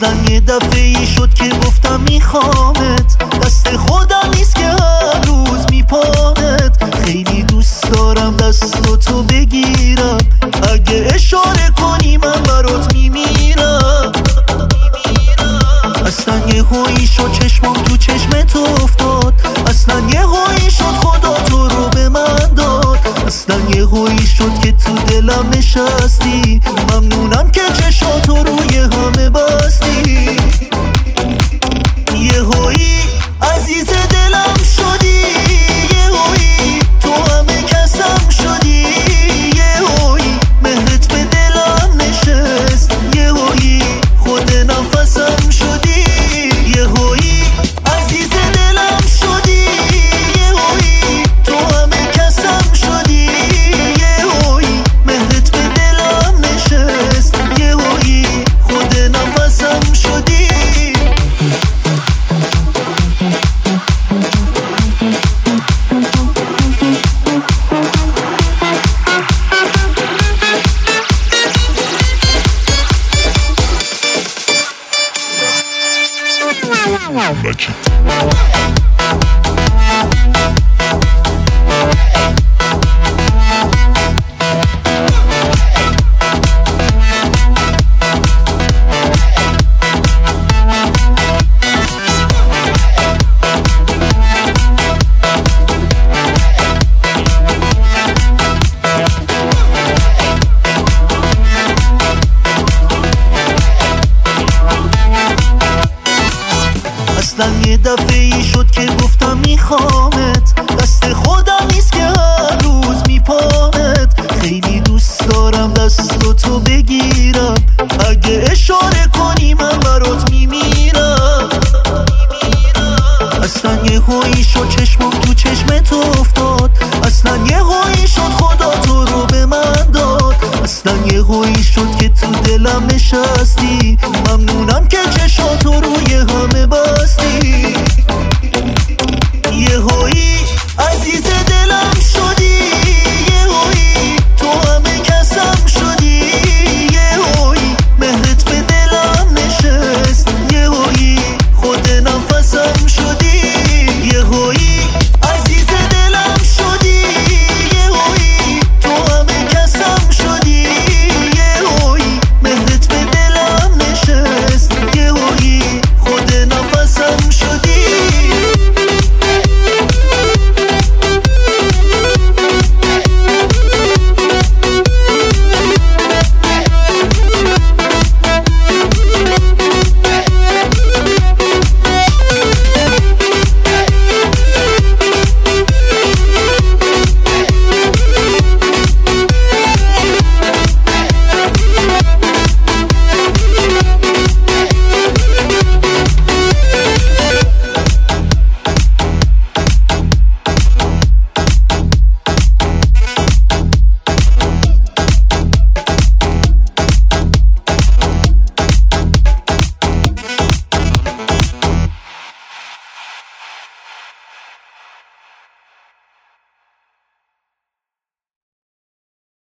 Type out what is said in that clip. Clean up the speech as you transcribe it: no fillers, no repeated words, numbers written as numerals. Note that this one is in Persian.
اصلا یه دفعه ای شد که گفتم میخوامت، دست خودم نیست که هر روز میپامت. خیلی دوست دارم دستاتو بگیرم، اگه اشاره کنی من برات میمیرم. اصلا یه هایی شد چشمم تو چشمت افتاد، اصلا یه هایی شد خدا تو رو به من داد. اصلا یه هایی شد که تو دلم نشستی، ممنونم که چشاتو روی همه بستی. یه هایی عزیز دلم شدی، یه هایی تو همه کسم شدی، یه هایی مهرت به دلم نشست، یه هایی خود نفسم شدی. یه هایی عزیز دلم شدی، یه هایی تو همه کسم شدی، یه هایی مهرت به دلم نشست، یه هایی خود نفسم شدی. اصلا یه دفعه ای شد که گفتم میخوامت، دست خودم نیست که هر روز میپامت. خیلی دوست دارم دستاتو بگیرم، اگه اشاره کنی من برات میمیرم. اصلا یه هایی شد چشمم تو چشمت افتاد، اصلا یه هایی شد خدا تو رو به من داد. اصلا یه هایی شد که تو دلم نشستی، ممنون